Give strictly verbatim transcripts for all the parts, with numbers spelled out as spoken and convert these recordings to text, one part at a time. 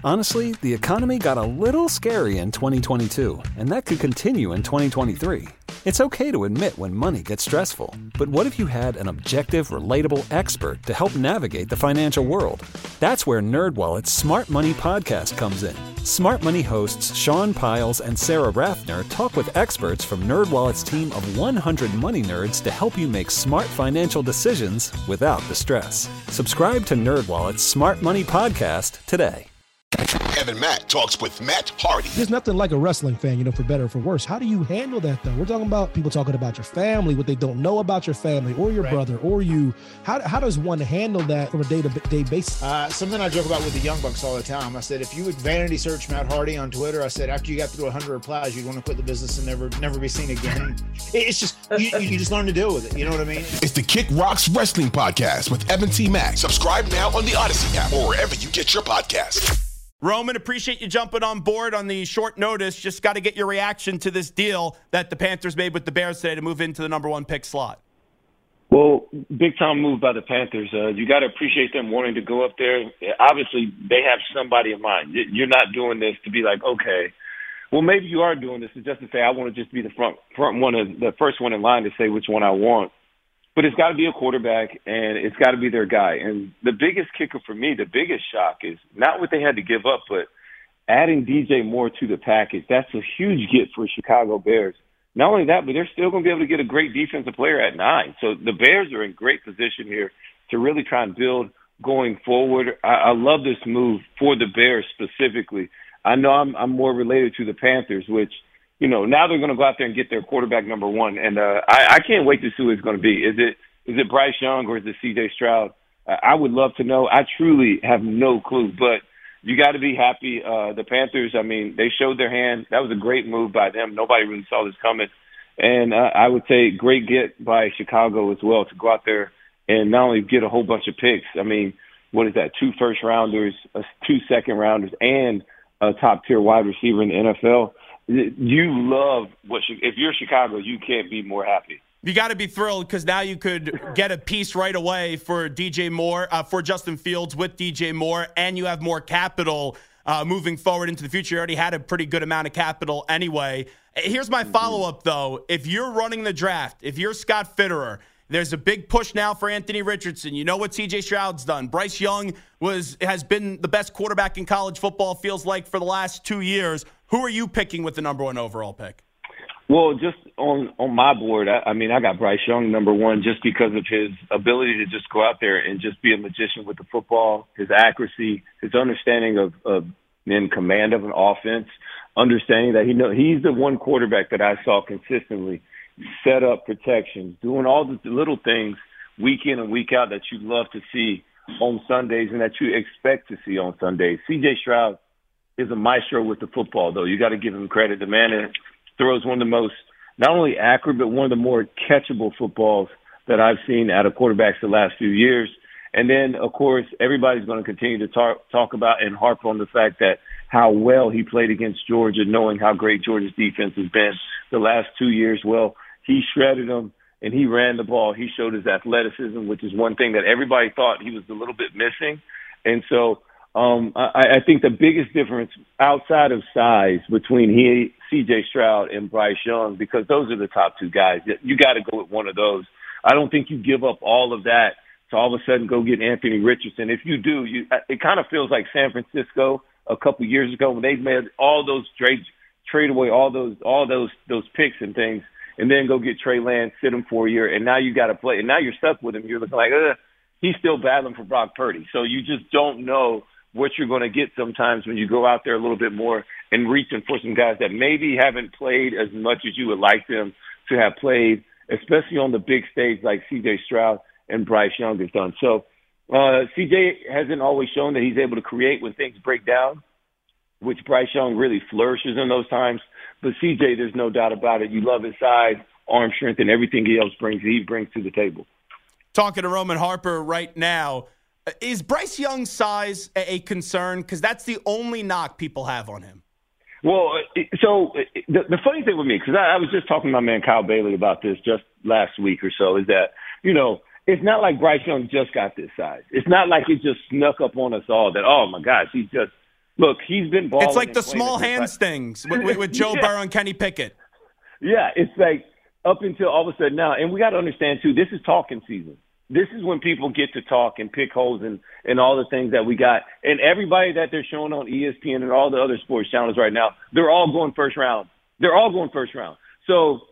Honestly, the economy got a little scary in twenty twenty-two, and that could continue in twenty twenty-three. It's okay to admit when money gets stressful, but what if you had an objective, relatable expert to help navigate the financial world? That's where NerdWallet's Smart Money Podcast comes in. Smart Money hosts Sean Piles and Sarah Rathner talk with experts from NerdWallet's team of one hundred money nerds to help you make smart financial decisions without the stress. Subscribe to NerdWallet's Smart Money Podcast today. Evan Mack talks with Matt Hardy. There's nothing like a wrestling fan, you know, for better or for worse. How do you handle that, though? We're talking about people talking about your family, what they don't know about your family or your right. brother or you. How, how does one handle that from a day-to-day basis? Uh, something I joke about with the Young Bucks all the time. I said, if you would vanity search Matt Hardy on Twitter, I said, after you got through one hundred replies, you'd want to quit the business and never never be seen again. It's just, you, you just learn to deal with it. You know what I mean? It's the Kick Rocks Wrestling Podcast with Evan T. Mack. Subscribe now on the Odyssey app or wherever you get your podcasts. Roman, appreciate you jumping on board on the short notice. Just got to get your reaction to this deal that the Panthers made with the Bears today to move into the number one pick slot. Well, big-time move by the Panthers. Uh, you got to appreciate them wanting to go up there. Obviously, they have somebody in mind. You're not doing this to be like, okay, well, maybe you are doing this to just to say, I want to just be the front front one, of, the first one in line to say which one I want. But it's got to be a quarterback, and it's got to be their guy. And the biggest kicker for me, the biggest shock is not what they had to give up, but adding D J Moore to the package. That's a huge get for Chicago Bears. Not only that, but they're still going to be able to get a great defensive player at nine. So the Bears are in great position here to really try and build going forward. I, I love this move for the Bears specifically. I know I'm, I'm more related to the Panthers, which – you know, now they're going to go out there and get their quarterback number one. And uh, I, I can't wait to see who it's going to be. Is it is it Bryce Young or is it C J Stroud? Uh, I would love to know. I truly have no clue. But you got to be happy. Uh, the Panthers, I mean, they showed their hand. That was a great move by them. Nobody really saw this coming. And uh, I would say great get by Chicago as well to go out there and not only get a whole bunch of picks. I mean, what is that, two first-rounders, uh, two second-rounders, and a top-tier wide receiver in the N F L. You love what – if you're Chicago, you can't be more happy. You got to be thrilled because now you could get a piece right away for D J Moore, uh, for Justin Fields with D J Moore, and you have more capital uh, moving forward into the future. You already had a pretty good amount of capital anyway. Here's my follow-up, though. If you're running the draft, if you're Scott Fitterer, there's a big push now for Anthony Richardson. You know what C J Stroud's done. Bryce Young was has been the best quarterback in college football, feels like, for the last two years. Who are you picking with the number one overall pick? Well, just on, on my board, I, I mean, I got Bryce Young number one just because of his ability to just go out there and just be a magician with the football, his accuracy, his understanding of, of in command of an offense, understanding that he know he's the one quarterback that I saw consistently set up protections, doing all the little things week in and week out that you love to see on Sundays and that you expect to see on Sundays. C J Stroud is a maestro with the football, though. You got to give him credit. The man throws one of the most, not only accurate, but one of the more catchable footballs that I've seen out of quarterbacks the last few years. And then, of course, everybody's going to continue to talk, talk about and harp on the fact that how well he played against Georgia, knowing how great Georgia's defense has been the last two years. Well, he shredded them, and he ran the ball. He showed his athleticism, which is one thing that everybody thought he was a little bit missing. And so um, I, I think the biggest difference outside of size between he, C J Stroud and Bryce Young, because those are the top two guys, you got to go with one of those. I don't think you give up all of that to all of a sudden go get Anthony Richardson. If you do, you it kind of feels like San Francisco a couple years ago when they made all those trade trade away all those all those those picks and things, and then go get Trey Lance, sit him for a year, and now you got to play, and now you're stuck with him. You're looking like, Ugh, he's still battling for Brock Purdy. So you just don't know what you're going to get sometimes when you go out there a little bit more and reaching for some guys that maybe haven't played as much as you would like them to have played, especially on the big stage like C J Stroud and Bryce Young has done. So uh, C J hasn't always shown that he's able to create when things break down, which Bryce Young really flourishes in those times. But C J, there's no doubt about it. You love his size, arm strength, and everything he else brings, he brings to the table. Talking to Roman Harper right now, is Bryce Young's size a concern? Because that's the only knock people have on him. Well, so the, the funny thing with me, because I, I was just talking to my man Kyle Bailey about this just last week or so, is that, you know, it's not like Bryce Young just got this size. It's not like it just snuck up on us all that, oh, my gosh, he's just Look, he's been balling. It's like the and playing small at this hands high- things with, with, with Joe Yeah. Burrow and Kenny Pickett. Yeah, it's like up until all of a sudden now, and we got to understand too, this is talking season. This is when people get to talk and pick holes and, and all the things that we got. And everybody that they're showing on E S P N and all the other sports channels right now, they're all going first round. They're all going first round. So,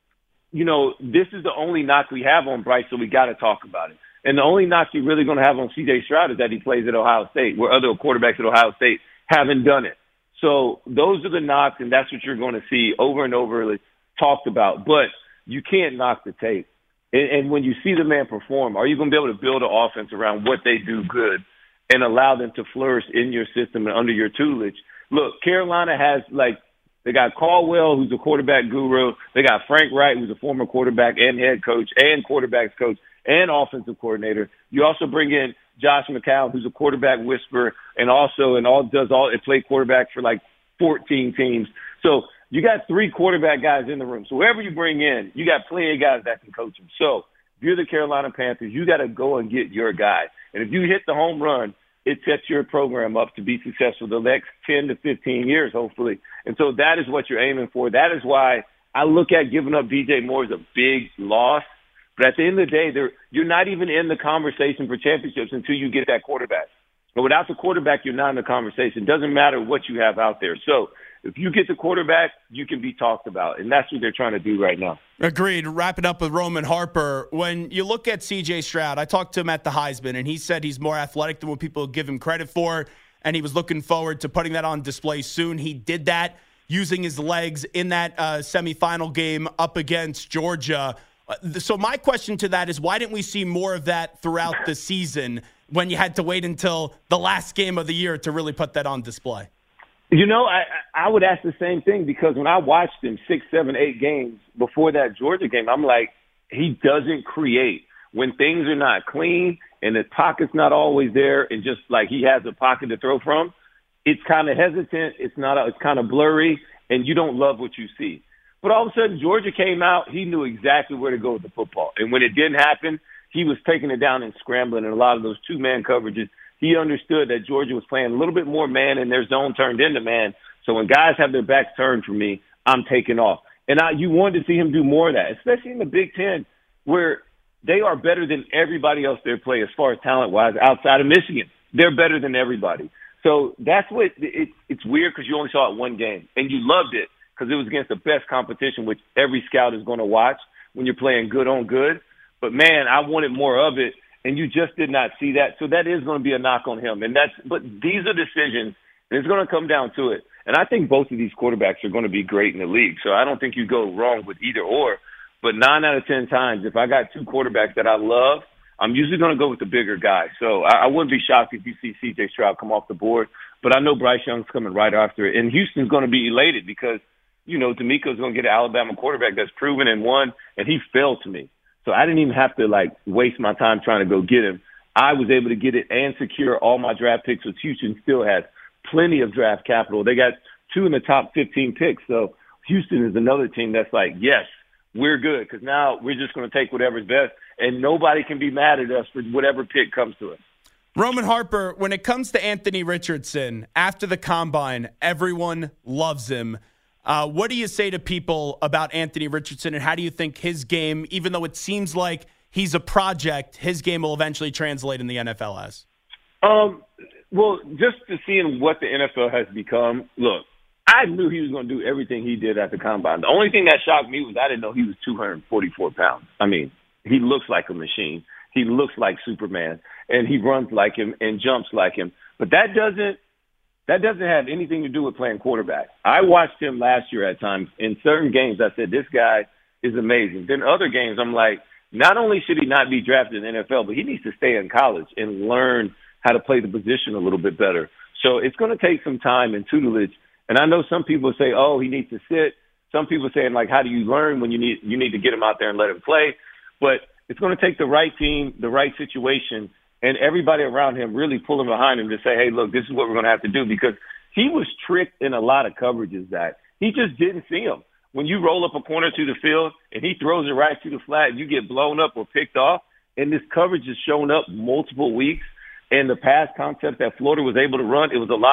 you know, this is the only knock we have on Bryce, so we got to talk about it. And the only knock you're really going to have on C J Stroud is that he plays at Ohio State, where other quarterbacks at Ohio State haven't done it. So those are the knocks, and that's what you're going to see over and over talked about. But you can't knock the tape. And, and when you see the man perform, are you going to be able to build an offense around what they do good and allow them to flourish in your system and under your tutelage? Look, Carolina has, like, they got Caldwell, who's a quarterback guru. They got Frank Wright, who's a former quarterback and head coach and quarterbacks coach and offensive coordinator. You also bring in Josh McCown, who's a quarterback whisperer, and also and all does all it played quarterback for like fourteen teams. So you got three quarterback guys in the room. So whoever you bring in, you got plenty of guys that can coach them. So if you're the Carolina Panthers, you got to go and get your guy. And if you hit the home run, it sets your program up to be successful the next ten to fifteen years, hopefully. And so that is what you're aiming for. That is why I look at giving up D J Moore as a big loss. But at the end of the day, you're not even in the conversation for championships until you get that quarterback. But without the quarterback, you're not in the conversation. It doesn't matter what you have out there. So if you get the quarterback, you can be talked about. And that's what they're trying to do right now. Agreed. Wrap it up with Roman Harper. When you look at C J Stroud, I talked to him at the Heisman, and he said he's more athletic than what people give him credit for, and he was looking forward to putting that on display soon. He did that using his legs in that uh, semifinal game up against Georgia. Uh, so my question to that is, why didn't we see more of that throughout the season when you had to wait until the last game of the year to really put that on display? You know, I I would ask the same thing, because when I watched him six, seven, eight games before that Georgia game, I'm like, he doesn't create. When things are not clean and the pocket's not always there and just like he has a pocket to throw from, it's kind of hesitant. It's not. A, it's kind of blurry, and you don't love what you see. But all of a sudden, Georgia came out. He knew exactly where to go with the football. And when it didn't happen, he was taking it down and scrambling. And a lot of those two-man coverages, he understood that Georgia was playing a little bit more man, and their zone turned into man. So when guys have their backs turned for me, I'm taking off. And I, you wanted to see him do more of that, especially in the Big Ten, where they are better than everybody else they play as far as talent-wise outside of Michigan. They're better than everybody. So that's what it, – it's weird because you only saw it one game, and you loved it because it was against the best competition, which every scout is going to watch when you're playing good on good. But, man, I wanted more of it, and you just did not see that. So that is going to be a knock on him. And that's – but these are decisions, and it's going to come down to it. And I think both of these quarterbacks are going to be great in the league. So I don't think you go wrong with either or. But nine out of ten times, if I got two quarterbacks that I love, I'm usually going to go with the bigger guy. So I, I wouldn't be shocked if you see C J Stroud come off the board. But I know Bryce Young's coming right after it. And Houston's going to be elated because, you know, D'Amico's going to get an Alabama quarterback that's proven and won, and he fell to me. So I didn't even have to, like, waste my time trying to go get him. I was able to get it and secure all my draft picks, which Houston still has plenty of draft capital. They got two in the top fifteen picks. So Houston is another team that's like, yes, we're good, because now we're just going to take whatever's best, and nobody can be mad at us for whatever pick comes to us. Roman Harper, when it comes to Anthony Richardson, after the Combine, everyone loves him. Uh, what do you say to people about Anthony Richardson, and how do you think his game, even though it seems like he's a project, his game will eventually translate in the N F L as? Um, well, just to seeing what the N F L has become, look, I knew he was going to do everything he did at the Combine. The only thing that shocked me was I didn't know he was two hundred forty-four pounds. I mean, he looks like a machine. He looks like Superman, and he runs like him and jumps like him. But that doesn't that doesn't have anything to do with playing quarterback. I watched him last year at times. In certain games, I said, this guy is amazing. Then other games, I'm like, not only should he not be drafted in the N F L, but he needs to stay in college and learn how to play the position a little bit better. So it's going to take some time and tutelage. And I know some people say, oh, he needs to sit. Some people saying, like, how do you learn when you need you need to get him out there and let him play? But it's going to take the right team, the right situation, and everybody around him really pulling behind him to say, hey, look, this is what we're going to have to do, because he was tricked in a lot of coverages that he just didn't see him. When you roll up a corner to the field and he throws it right to the flat and you get blown up or picked off, and this coverage has shown up multiple weeks, and the pass concept that Florida was able to run, it was a lot of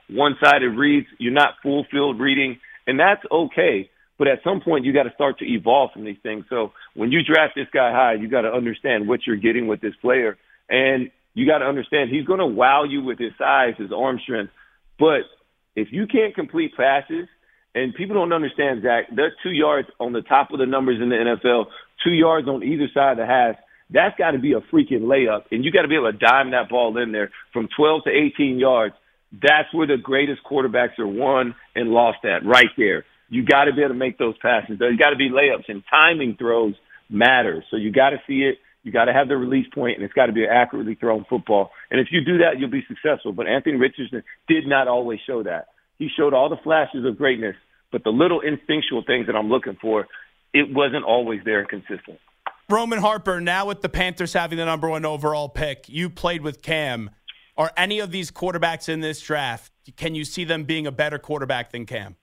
one-sided reads. You're not full field reading, and that's okay. But at some point, you got to start to evolve from these things. So when you draft this guy high, you got to understand what you're getting with this player. And you got to understand he's going to wow you with his size, his arm strength. But if you can't complete passes, and people don't understand, Zach, there's two yards on the top of the numbers in the N F L, two yards on either side of the hash. That's got to be a freaking layup. And you got to be able to dime that ball in there from twelve to eighteen yards. That's where the greatest quarterbacks are won and lost at, right there. You got to be able to make those passes. There's got to be layups, and timing throws matter. So you got to see it. You got to have the release point, and it's got to be an accurately thrown football. And if you do that, you'll be successful. But Anthony Richardson did not always show that. He showed all the flashes of greatness, but the little instinctual things that I'm looking for, it wasn't always there and consistent. Roman Harper, now with the Panthers having the number one overall pick, you played with Cam. Are any of these quarterbacks in this draft, can you see them being a better quarterback than Cam?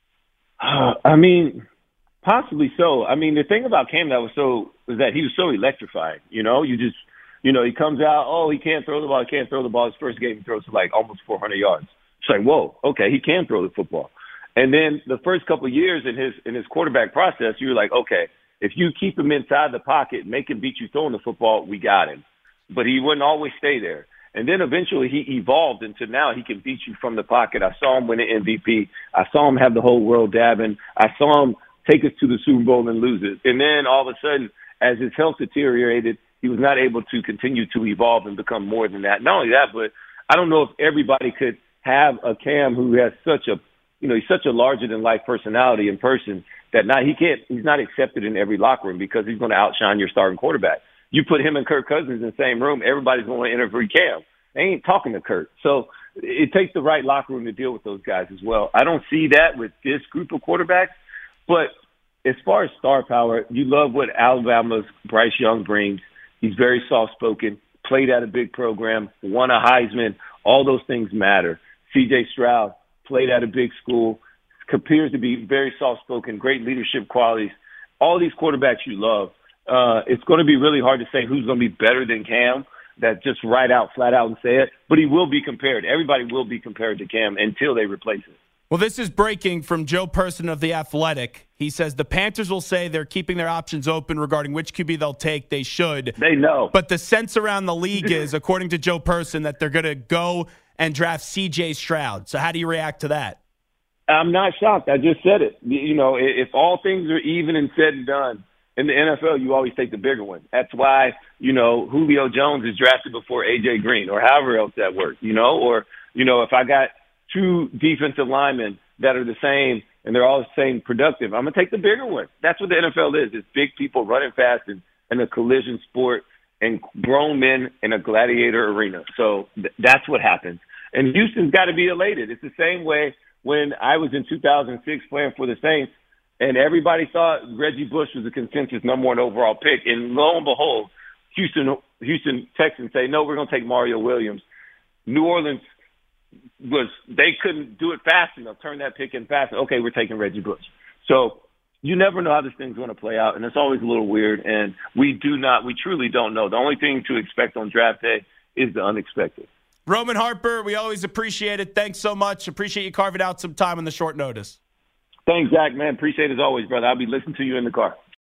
Uh, I mean, possibly so. I mean, the thing about Cam that was so was that he was so electrifying. You know, you just, you know, he comes out, oh, he can't throw the ball, he can't throw the ball. His first game, he throws to like almost four hundred yards. It's like, whoa, okay, he can throw the football. And then the first couple of years in his in his quarterback process, you were like, okay, if you keep him inside the pocket, make him beat you throwing the football, we got him. But he wouldn't always stay there. And then eventually he evolved into now he can beat you from the pocket. I saw him win an M V P. I saw him have the whole world dabbing. I saw him take us to the Super Bowl and lose it. And then all of a sudden, as his health deteriorated, he was not able to continue to evolve and become more than that. Not only that, but I don't know if everybody could have a Cam who has such a, you know, he's such a larger-than-life personality in person that not he can't, he's not accepted in every locker room because he's going to outshine your starting quarterback. You put him and Kirk Cousins in the same room, everybody's going to interview Cam. They ain't talking to Kirk. So it takes the right locker room to deal with those guys as well. I don't see that with this group of quarterbacks. But as far as star power, you love what Alabama's Bryce Young brings. He's very soft-spoken, played at a big program, won a Heisman. All those things matter. C J Stroud played at a big school, appears to be very soft-spoken, great leadership qualities. All these quarterbacks you love. Uh, it's going to be really hard to say who's going to be better than Cam, that just right out, flat out and say it. But he will be compared. Everybody will be compared to Cam until they replace it. Well, this is breaking from Joe Person of The Athletic. He says the Panthers will say they're keeping their options open regarding which Q B they'll take. They should. They know. But the sense around the league is, according to Joe Person, that they're going to go and draft C J Stroud. So how do you react to that? I'm not shocked. I just said it. You know, if all things are even and said and done, in the N F L, you always take the bigger one. That's why, you know, Julio Jones is drafted before A J Green or however else that works, you know, or, you know, if I got two defensive linemen that are the same and they're all the same productive, I'm going to take the bigger one. That's what the N F L is. It's big people running fast and, and a collision sport and grown men in a gladiator arena. So th- that's what happens. And Houston's got to be elated. It's the same way when I was in two thousand six playing for the Saints, and everybody thought Reggie Bush was a consensus number one overall pick. And lo and behold, Houston Houston Texans say, no, we're going to take Mario Williams. New Orleans was, they couldn't do it fast enough, turn that pick in fast. Okay, we're taking Reggie Bush. So you never know how this thing's going to play out, and it's always a little weird. And we do not, we truly don't know. The only thing to expect on draft day is the unexpected. Roman Harper, we always appreciate it. Thanks so much. Appreciate you carving out some time on the short notice. Thanks, Zach, man. Appreciate it as always, brother. I'll be listening to you in the car.